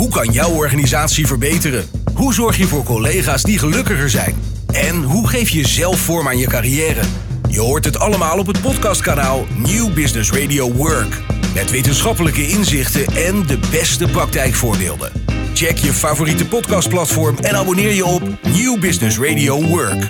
Hoe kan jouw organisatie verbeteren? Hoe zorg je voor collega's die gelukkiger zijn? En hoe geef je zelf vorm aan je carrière? Je hoort het allemaal op het podcastkanaal New Business Radio Work. Met wetenschappelijke inzichten en de beste praktijkvoorbeelden. Check je favoriete podcastplatform en abonneer je op New Business Radio Work.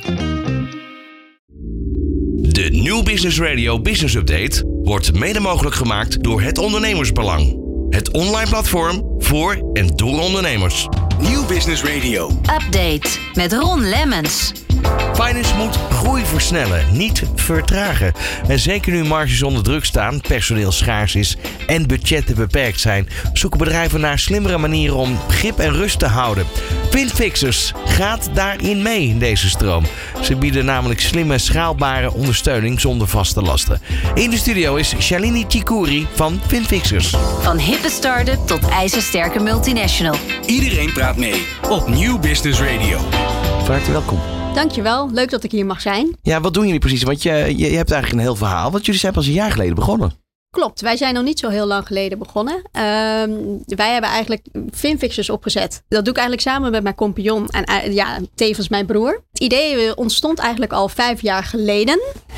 De New Business Radio Business Update wordt mede mogelijk gemaakt door Het Ondernemersbelang. Het online platform voor en door ondernemers. New Business Radio Update met Ron Lemmens. Finance moet groei versnellen, niet vertragen. En zeker nu marges onder druk staan, personeel schaars is en budgetten beperkt zijn, zoeken bedrijven naar slimmere manieren om grip en rust te houden. Finfixers gaat daarin mee in deze stroom. Ze bieden namelijk slimme, schaalbare ondersteuning zonder vaste lasten. In de studio is Shalini Chikouri van Finfixers. Van hippe start-up tot ijzersterke multinational. Iedereen praat mee op New Business Radio. Van harte welkom. Dankjewel, leuk dat ik hier mag zijn. Ja, wat doen jullie precies? Want je hebt eigenlijk een heel verhaal. Want jullie zijn pas een jaar geleden begonnen. Klopt, wij zijn nog niet zo heel lang geleden begonnen. Wij hebben eigenlijk Finfixers opgezet. Dat doe ik eigenlijk samen met mijn compagnon en tevens mijn broer. Het idee ontstond eigenlijk al 5 jaar geleden.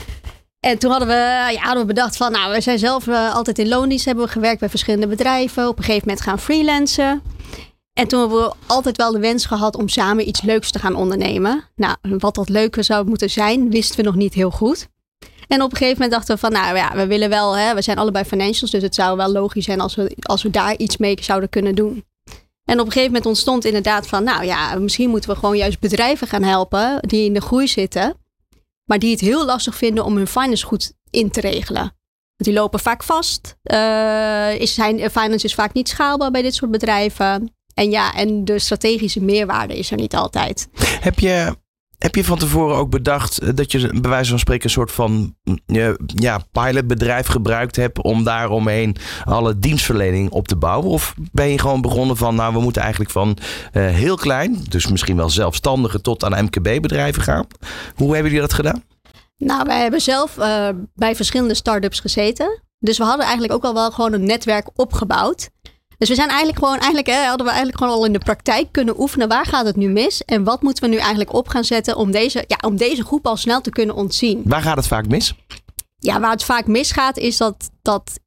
En toen hadden we bedacht van, we zijn zelf altijd in loondienst, hebben we gewerkt bij verschillende bedrijven. Op een gegeven moment gaan freelancen. En toen hebben we altijd wel de wens gehad om samen iets leuks te gaan ondernemen. Nou, wat dat leuke zou moeten zijn, wisten we nog niet heel goed. En op een gegeven moment dachten we van, we willen wel, we zijn allebei financials, dus het zou wel logisch zijn als we daar iets mee zouden kunnen doen. En op een gegeven moment ontstond inderdaad van, misschien moeten we gewoon juist bedrijven gaan helpen die in de groei zitten, maar die het heel lastig vinden om hun finance goed in te regelen. Want die lopen vaak vast. Finance is vaak niet schaalbaar bij dit soort bedrijven. En de strategische meerwaarde is er niet altijd. Heb je van tevoren ook bedacht dat je bij wijze van spreken een soort van pilotbedrijf gebruikt hebt om daaromheen alle dienstverlening op te bouwen? Of ben je gewoon begonnen van, we moeten eigenlijk van heel klein, dus misschien wel zelfstandigen tot aan MKB-bedrijven gaan? Hoe hebben jullie dat gedaan? Nou, wij hebben zelf bij verschillende start-ups gezeten. Dus we hadden eigenlijk ook al wel gewoon een netwerk opgebouwd. Dus we zijn hadden we eigenlijk gewoon al in de praktijk kunnen oefenen. Waar gaat het nu mis? En wat moeten we nu eigenlijk op gaan zetten om deze groep al snel te kunnen ontzien? Waar gaat het vaak mis? Ja, waar het vaak misgaat is dat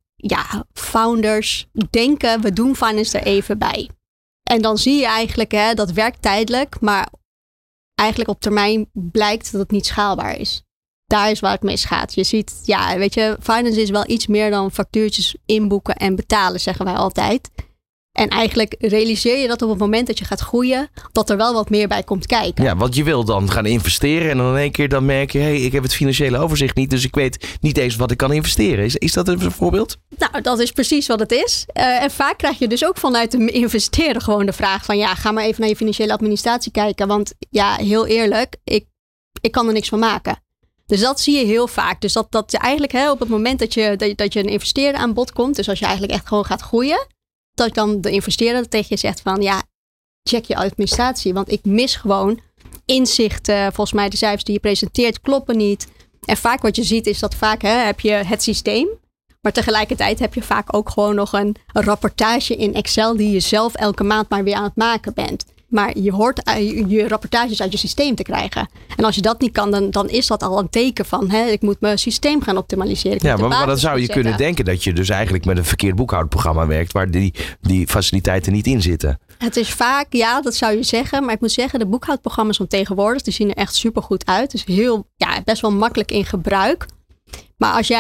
founders denken, we doen finance er even bij. En dan zie je eigenlijk, dat werkt tijdelijk. Maar eigenlijk op termijn blijkt dat het niet schaalbaar is. Daar is waar het misgaat. Je ziet, finance is wel iets meer dan factuurtjes inboeken en betalen, zeggen wij altijd. En eigenlijk realiseer je dat op het moment dat je gaat groeien, dat er wel wat meer bij komt kijken. Ja, want je wil dan gaan investeren en dan in één keer dan merk je, ik heb het financiële overzicht niet, dus ik weet niet eens wat ik kan investeren. Is dat een voorbeeld? Nou, dat is precies wat het is. En vaak krijg je dus ook vanuit de investeerder gewoon de vraag van, ga maar even naar je financiële administratie kijken. Want heel eerlijk, ik kan er niks van maken. Dus dat zie je heel vaak. Dus dat je eigenlijk op het moment dat je een investeerder aan bod komt, dus als je eigenlijk echt gewoon gaat groeien, dat dan de investeerder tegen je zegt van, check je administratie. Want ik mis gewoon inzichten. Volgens mij de cijfers die je presenteert kloppen niet. En vaak wat je ziet is dat vaak heb je het systeem. Maar tegelijkertijd heb je vaak ook gewoon nog een rapportage in Excel die je zelf elke maand maar weer aan het maken bent. Maar je hoort je rapportages uit je systeem te krijgen. En als je dat niet kan, dan is dat al een teken van, ik moet mijn systeem gaan optimaliseren. Maar dan zou je kunnen denken dat je dus eigenlijk met een verkeerd boekhoudprogramma werkt, waar die faciliteiten niet in zitten. Het is vaak, dat zou je zeggen. Maar ik moet zeggen, de boekhoudprogramma's van tegenwoordig, die zien er echt super goed uit. Dus best wel makkelijk in gebruik. Maar als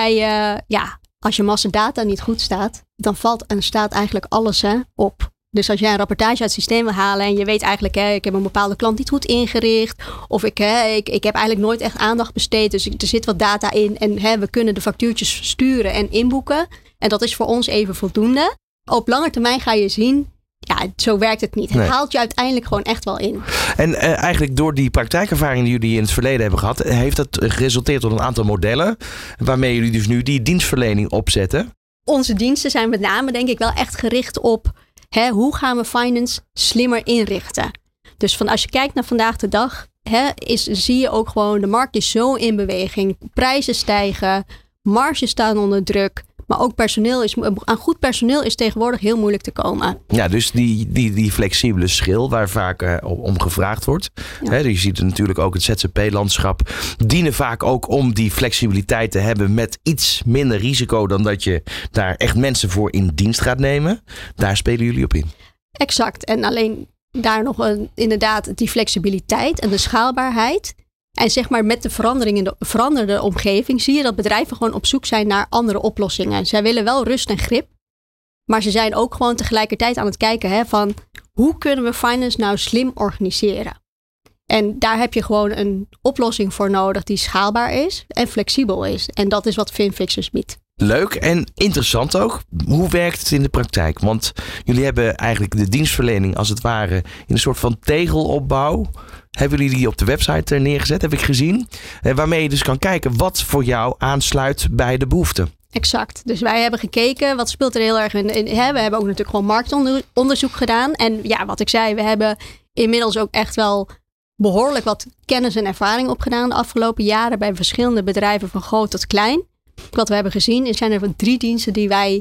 als je master data niet goed staat, dan staat eigenlijk alles op. Dus als jij een rapportage uit het systeem wil halen en je weet eigenlijk, ik heb een bepaalde klant niet goed ingericht. Of ik heb eigenlijk nooit echt aandacht besteed. Dus er zit wat data in en we kunnen de factuurtjes sturen en inboeken. En dat is voor ons even voldoende. Op lange termijn ga je zien, zo werkt het niet. Het haalt je uiteindelijk gewoon echt wel in. En eigenlijk door die praktijkervaring die jullie in het verleden hebben gehad, heeft dat geresulteerd tot een aantal modellen waarmee jullie dus nu die dienstverlening opzetten? Onze diensten zijn met name denk ik wel echt gericht op hoe gaan we finance slimmer inrichten. Dus als je kijkt naar vandaag de dag, zie je ook gewoon de markt is zo in beweging. Prijzen stijgen, marges staan onder druk. Maar ook aan goed personeel is tegenwoordig heel moeilijk te komen. Ja, dus die flexibele schil waar vaak om gevraagd wordt. Ja. Je ziet het natuurlijk ook het ZZP-landschap. Dienen vaak ook om die flexibiliteit te hebben met iets minder risico dan dat je daar echt mensen voor in dienst gaat nemen. Daar spelen jullie op in. Exact. En alleen daar nog inderdaad die flexibiliteit en de schaalbaarheid. En zeg maar met de verandering in de veranderde omgeving zie je dat bedrijven gewoon op zoek zijn naar andere oplossingen. Zij willen wel rust en grip. Maar ze zijn ook gewoon tegelijkertijd aan het kijken van hoe kunnen we finance nou slim organiseren. En daar heb je gewoon een oplossing voor nodig die schaalbaar is en flexibel is. En dat is wat FinFixers biedt. Leuk en interessant ook. Hoe werkt het in de praktijk? Want jullie hebben eigenlijk de dienstverlening als het ware in een soort van tegelopbouw. Hebben jullie die op de website neergezet, heb ik gezien. Waarmee je dus kan kijken wat voor jou aansluit bij de behoeften. Exact. Dus wij hebben gekeken, wat speelt er heel erg in. We hebben ook natuurlijk gewoon marktonderzoek gedaan. En ja, wat ik zei, we hebben inmiddels ook echt wel behoorlijk wat kennis en ervaring opgedaan de afgelopen jaren bij verschillende bedrijven van groot tot klein. Wat we hebben gezien zijn er 3 diensten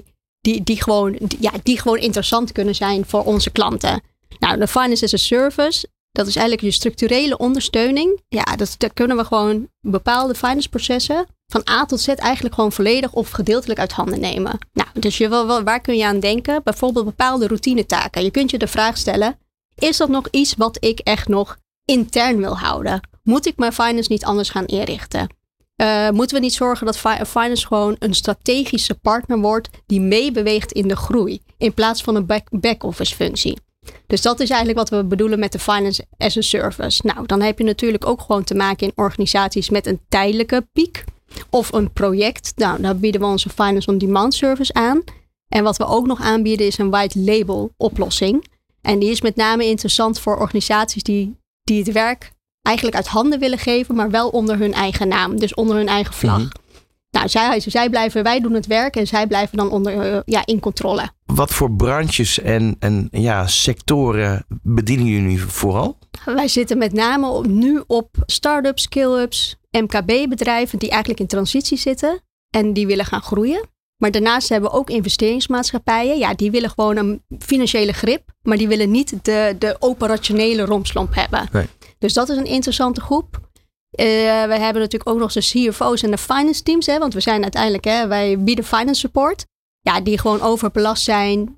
die gewoon interessant kunnen zijn voor onze klanten. Nou, de Finance as a Service, dat is eigenlijk je structurele ondersteuning. Ja, daar kunnen we gewoon bepaalde finance processen van A tot Z eigenlijk gewoon volledig of gedeeltelijk uit handen nemen. Nou, dus waar kun je aan denken? Bijvoorbeeld bepaalde routinetaken. Je kunt je de vraag stellen, is dat nog iets wat ik echt nog intern wil houden? Moet ik mijn finance niet anders gaan inrichten? Moeten we niet zorgen dat finance gewoon een strategische partner wordt die meebeweegt in de groei in plaats van een back-office functie? Dus dat is eigenlijk wat we bedoelen met de Finance as a Service. Nou, dan heb je natuurlijk ook gewoon te maken in organisaties met een tijdelijke piek of een project. Nou, daar bieden we onze Finance on Demand service aan. En wat we ook nog aanbieden is een white label oplossing. En die is met name interessant voor organisaties die het werk eigenlijk uit handen willen geven, maar wel onder hun eigen naam. Dus onder hun eigen vlag. Mm-hmm. Nou, wij doen het werk en zij blijven dan in controle. Wat voor branches en sectoren bedienen jullie vooral? Wij zitten met name nu op start-ups, scale-ups, MKB-bedrijven die eigenlijk in transitie zitten en die willen gaan groeien. Maar daarnaast hebben we ook investeringsmaatschappijen. Ja, die willen gewoon een financiële grip, maar die willen niet de operationele rompslomp hebben. Nee. Dus dat is een interessante groep. We hebben natuurlijk ook nog de CFO's en de finance teams. Want we zijn uiteindelijk, wij bieden finance support. Ja, die gewoon overbelast zijn.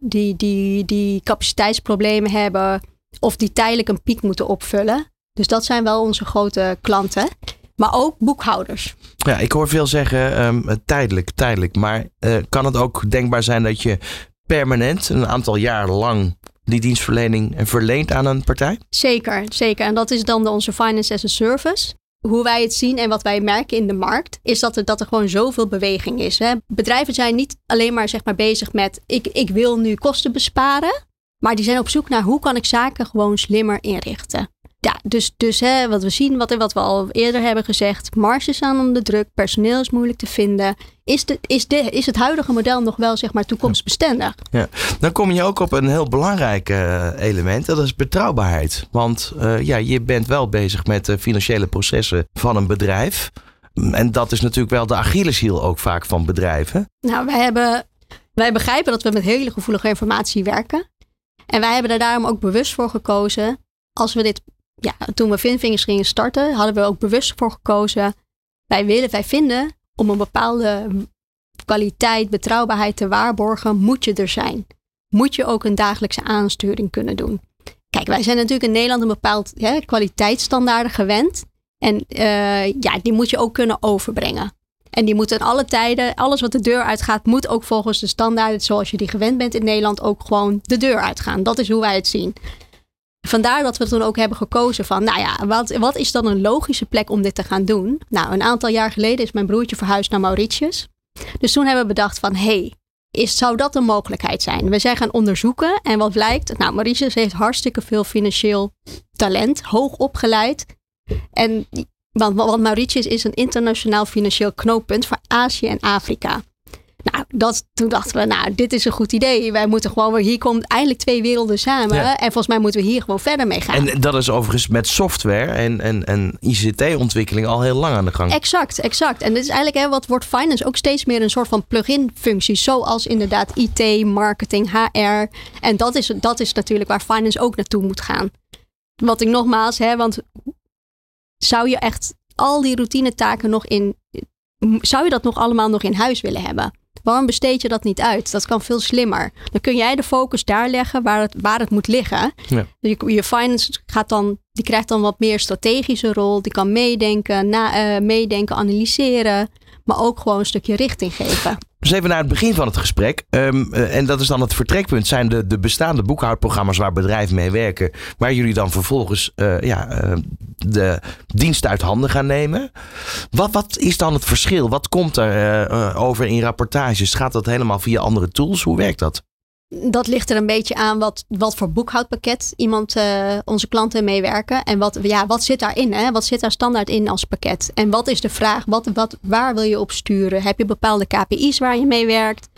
Die capaciteitsproblemen hebben. Of die tijdelijk een piek moeten opvullen. Dus dat zijn wel onze grote klanten. Maar ook boekhouders. Ja, ik hoor veel zeggen tijdelijk. Maar kan het ook denkbaar zijn dat je permanent een aantal jaar lang die dienstverlening verleent aan een partij? Zeker. En dat is dan onze Finance as a Service. Hoe wij het zien en wat wij merken in de markt, is dat er gewoon zoveel beweging is. Hè. Bedrijven zijn niet alleen maar, bezig met ik wil nu kosten besparen. Maar die zijn op zoek naar hoe kan ik zaken gewoon slimmer inrichten. Ja, dus wat we zien, wat we al eerder hebben gezegd, marges staan onder druk, personeel is moeilijk te vinden. Is het huidige model nog wel toekomstbestendig? Ja. Dan kom je ook op een heel belangrijk element, dat is betrouwbaarheid. Want je bent wel bezig met de financiële processen van een bedrijf. En dat is natuurlijk wel de Achilleshiel ook vaak van bedrijven. Nou, wij begrijpen dat we met hele gevoelige informatie werken. En wij hebben er daarom ook bewust voor gekozen. Toen we FinFixers gingen starten, hadden we ook bewust voor gekozen. Wij vinden, om een bepaalde kwaliteit, betrouwbaarheid te waarborgen, moet je er zijn. Moet je ook een dagelijkse aansturing kunnen doen. Kijk, wij zijn natuurlijk in Nederland een bepaald kwaliteitsstandaarden gewend. En die moet je ook kunnen overbrengen. En die moeten in alle tijden, alles wat de deur uitgaat, moet ook volgens de standaarden zoals je die gewend bent in Nederland ook gewoon de deur uitgaan. Dat is hoe wij het zien. Vandaar dat we toen ook hebben gekozen van, wat is dan een logische plek om dit te gaan doen? Nou, een aantal jaar geleden is mijn broertje verhuisd naar Mauritius. Dus toen hebben we bedacht van, zou dat een mogelijkheid zijn? We zijn gaan onderzoeken en wat blijkt? Nou, Mauritius heeft hartstikke veel financieel talent, hoog opgeleid. Want Mauritius is een internationaal financieel knooppunt voor Azië en Afrika. Nou, toen dachten we, dit is een goed idee. Wij moeten gewoon weer, hier komt eindelijk 2 werelden samen. Ja. En volgens mij moeten we hier gewoon verder mee gaan. En dat is overigens met software en ICT-ontwikkeling al heel lang aan de gang. Exact. En dit is eigenlijk wat wordt finance ook steeds meer een soort van plug-in functie. Zoals inderdaad IT, marketing, HR. En dat is natuurlijk waar finance ook naartoe moet gaan. Wat ik nogmaals, want zou je echt al die routinetaken zou je dat nog allemaal nog in huis willen hebben? Waarom besteed je dat niet uit? Dat kan veel slimmer. Dan kun jij de focus daar leggen waar het moet liggen. Ja. Je finance die krijgt dan wat meer strategische rol. Die kan meedenken, analyseren. Maar ook gewoon een stukje richting geven. Dus even naar het begin van het gesprek. En dat is dan het vertrekpunt. Zijn de bestaande boekhoudprogramma's waar bedrijven mee werken. Waar jullie dan vervolgens de dienst uit handen gaan nemen. Wat is dan het verschil? Wat komt er over in rapportages? Gaat dat helemaal via andere tools? Hoe werkt dat? Dat ligt er een beetje aan wat voor boekhoudpakket onze klanten meewerken. En wat zit daarin? Hè? Wat zit daar standaard in als pakket? En wat is de vraag? Waar wil je op sturen? Heb je bepaalde KPI's waar je mee werkt?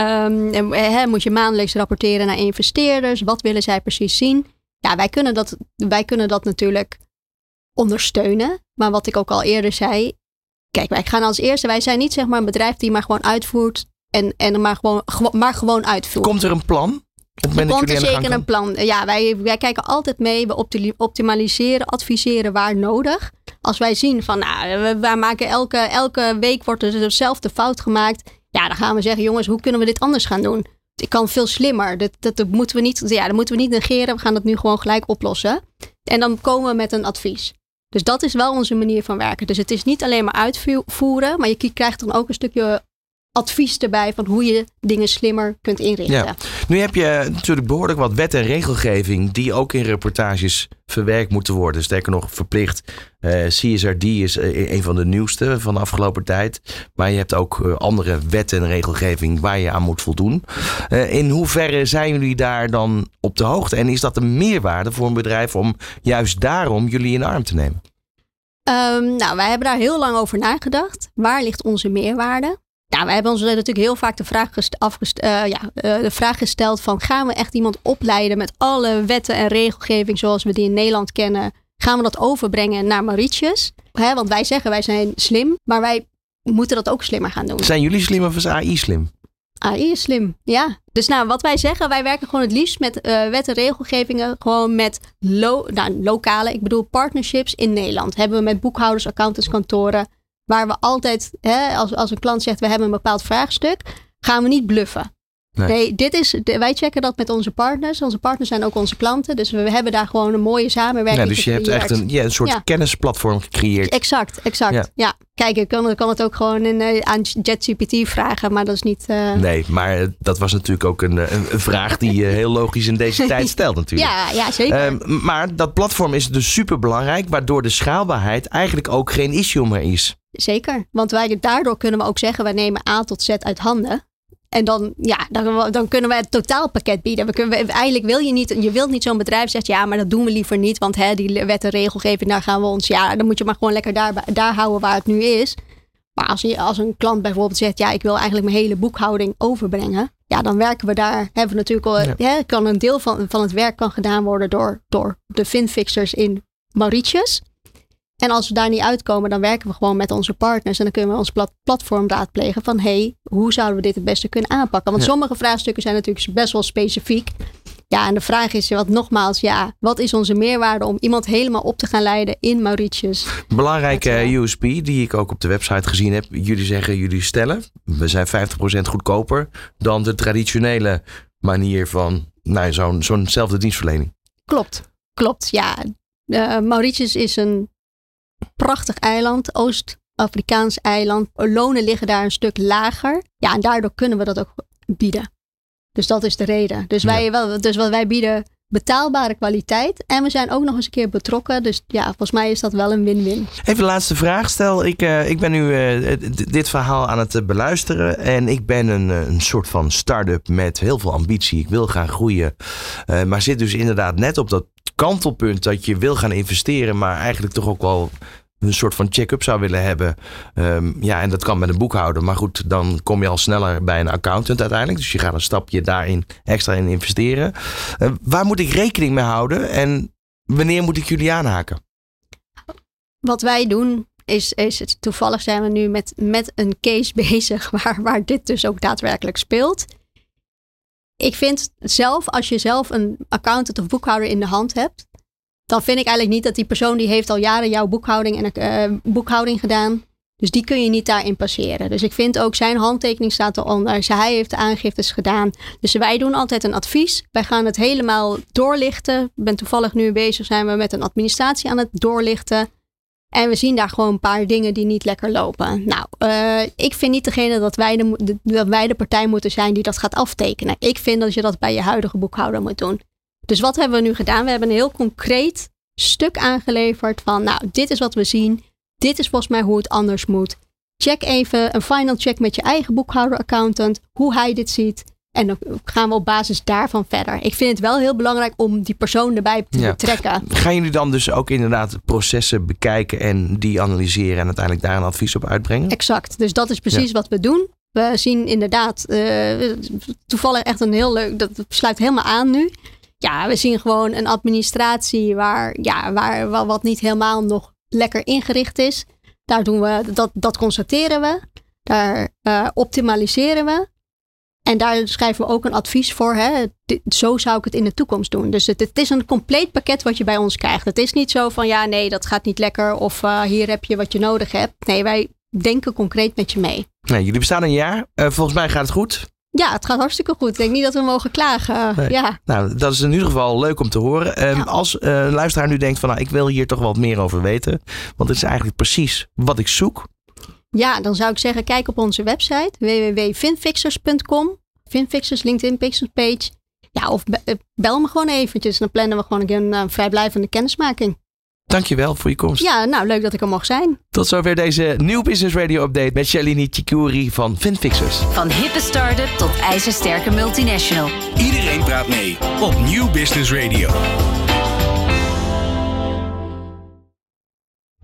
Moet je maandelijks rapporteren naar investeerders? Wat willen zij precies zien? Ja, wij kunnen dat natuurlijk ondersteunen. Maar wat ik ook al eerder zei. Kijk, wij gaan als eerste. Wij zijn niet zeg maar een bedrijf die maar gewoon uitvoert. En maar gewoon uitvoert. Komt er een plan? Er komt er zeker een plan. Ja, wij kijken altijd mee. We optimaliseren, adviseren waar nodig. Als wij zien van, wij maken elke week wordt er dezelfde fout gemaakt. Ja, dan gaan we zeggen, jongens, hoe kunnen we dit anders gaan doen? Het kan veel slimmer. Dat moeten we niet negeren. We gaan dat nu gewoon gelijk oplossen. En dan komen we met een advies. Dus dat is wel onze manier van werken. Dus het is niet alleen maar uitvoeren, maar je krijgt dan ook een stukje advies erbij van hoe je dingen slimmer kunt inrichten. Ja. Nu heb je natuurlijk behoorlijk wat wet en regelgeving die ook in reportages verwerkt moeten worden. Sterker nog, verplicht. CSRD is een van de nieuwste van de afgelopen tijd. Maar je hebt ook andere wet en regelgeving waar je aan moet voldoen. In hoeverre zijn jullie daar dan op de hoogte? En is dat een meerwaarde voor een bedrijf om juist daarom jullie in de arm te nemen? Wij hebben daar heel lang over nagedacht. Waar ligt onze meerwaarde? Ja, wij hebben ons natuurlijk heel vaak de vraag gesteld van, gaan we echt iemand opleiden met alle wetten en regelgeving zoals we die in Nederland kennen? Gaan we dat overbrengen naar Mauritius? Want wij zeggen wij zijn slim, maar wij moeten dat ook slimmer gaan doen. Zijn jullie slim of is AI slim? AI is slim, ja. Dus wat wij zeggen, wij werken gewoon het liefst met wet en regelgevingen, gewoon met lokale, ik bedoel partnerships in Nederland. Hebben we met boekhouders, accountantskantoren. Waar we altijd, als een klant zegt, we hebben een bepaald vraagstuk, gaan we niet bluffen. Nee, wij checken dat met onze partners. Onze partners zijn ook onze klanten. Dus we hebben daar gewoon een mooie samenwerking. Ja, dus je hebt echt een soort kennisplatform gecreëerd. Exact. Ja. Kijk, ik kan het ook gewoon aan ChatGPT vragen, maar dat is niet... Nee, maar dat was natuurlijk ook een vraag die je heel logisch in deze tijd stelt natuurlijk. Ja, zeker. Maar dat platform is dus super belangrijk, waardoor de schaalbaarheid eigenlijk ook geen issue meer is. Zeker, want daardoor kunnen we ook zeggen, wij nemen A tot Z uit handen. En dan kunnen we het totaalpakket bieden. Eigenlijk je wilt niet zo'n bedrijf zegt, ja, maar dat doen we liever niet. Want die wet en regelgeving, daar gaan we ons, dan moet je maar gewoon lekker daar houden waar het nu is. Maar als een klant bijvoorbeeld zegt, ja, ik wil eigenlijk mijn hele boekhouding overbrengen. Ja, dan werken we daar. Hebben we natuurlijk al, kan een deel van het werk kan gedaan worden door de finfixers in Mauritius. En als we daar niet uitkomen, dan werken we gewoon met onze partners. En dan kunnen we ons platform raadplegen van, hoe zouden we dit het beste kunnen aanpakken? Want sommige vraagstukken zijn natuurlijk best wel specifiek. Ja, en de vraag is, wat is onze meerwaarde om iemand helemaal op te gaan leiden in Mauritius? Belangrijke USP die ik ook op de website gezien heb. Jullie stellen, we zijn 50% goedkoper dan de traditionele manier van zo'nzelfde dienstverlening. Klopt, ja. Mauritius is een prachtig eiland, Oost-Afrikaans eiland. Lonen liggen daar een stuk lager. Ja, en daardoor kunnen we dat ook bieden. Dus dat is de reden. Dus wij bieden betaalbare kwaliteit. En we zijn ook nog eens een keer betrokken. Dus ja, volgens mij is dat wel een win-win. Even de laatste vraag. Stel, ik ben nu dit verhaal aan het beluisteren. En ik ben een soort van start-up met heel veel ambitie. Ik wil gaan groeien. Maar zit dus inderdaad net op dat kantelpunt dat je wil gaan investeren, maar eigenlijk toch ook wel een soort van check-up zou willen hebben. En dat kan met een boekhouder. Maar goed, dan kom je al sneller bij een accountant uiteindelijk. Dus je gaat een stapje daarin extra in investeren. Waar moet ik rekening mee houden? En wanneer moet ik jullie aanhaken? Wat wij doen is toevallig zijn we nu met een case bezig waar dit dus ook daadwerkelijk speelt. Ik vind zelf, als je zelf een accountant of boekhouder in de hand hebt, dan vind ik eigenlijk niet dat die persoon die heeft al jaren jouw boekhouding gedaan. Dus die kun je niet daarin passeren. Dus ik vind ook zijn handtekening staat eronder. Hij heeft de aangiftes gedaan. Dus wij doen altijd een advies. Wij gaan het helemaal doorlichten. Ik ben toevallig nu bezig, zijn we met een administratie aan het doorlichten. En we zien daar gewoon een paar dingen die niet lekker lopen. Nou, ik vind niet degene dat wij de partij moeten zijn die dat gaat aftekenen. Ik vind dat je dat bij je huidige boekhouder moet doen. Dus wat hebben we nu gedaan? We hebben een heel concreet stuk aangeleverd van, nou, dit is wat we zien. Dit is volgens mij hoe het anders moet. Check even een final check met je eigen boekhouder-accountant, hoe hij dit ziet. En dan gaan we op basis daarvan verder. Ik vind het wel heel belangrijk om die persoon erbij te betrekken. Gaan jullie dan dus ook inderdaad processen bekijken en die analyseren en uiteindelijk daar een advies op uitbrengen? Exact. Dus dat is precies wat we doen. We zien inderdaad toevallig echt een heel leuk, dat sluit helemaal aan nu. Ja, we zien gewoon een administratie waar wat niet helemaal nog lekker ingericht is. Daar doen we, dat constateren we. Daar optimaliseren we. En daar schrijven we ook een advies voor. Hè? Zo zou ik het in de toekomst doen. Dus het is een compleet pakket wat je bij ons krijgt. Het is niet zo van dat gaat niet lekker. Of hier heb je wat je nodig hebt. Nee, wij denken concreet met je mee. Nee, jullie bestaan een jaar. Volgens mij gaat het goed. Ja, het gaat hartstikke goed. Ik denk niet dat we mogen klagen. Nee. Ja. Nou, dat is in ieder geval leuk om te horen. Als een luisteraar nu denkt van, ik wil hier toch wel wat meer over weten. Want het is eigenlijk precies wat ik zoek. Ja, dan zou ik zeggen, kijk op onze website www.finfixers.com. Finfixers LinkedIn Pixels page. Ja, of bel me gewoon eventjes. Dan plannen we gewoon een vrijblijvende kennismaking. Dankjewel voor je komst. Ja, nou leuk dat ik er mocht zijn. Tot zover deze Nieuw Business Radio Update met Shalini Chikouri van Finfixers. Van hippe start-up tot ijzersterke multinational. Iedereen praat mee op Nieuw Business Radio.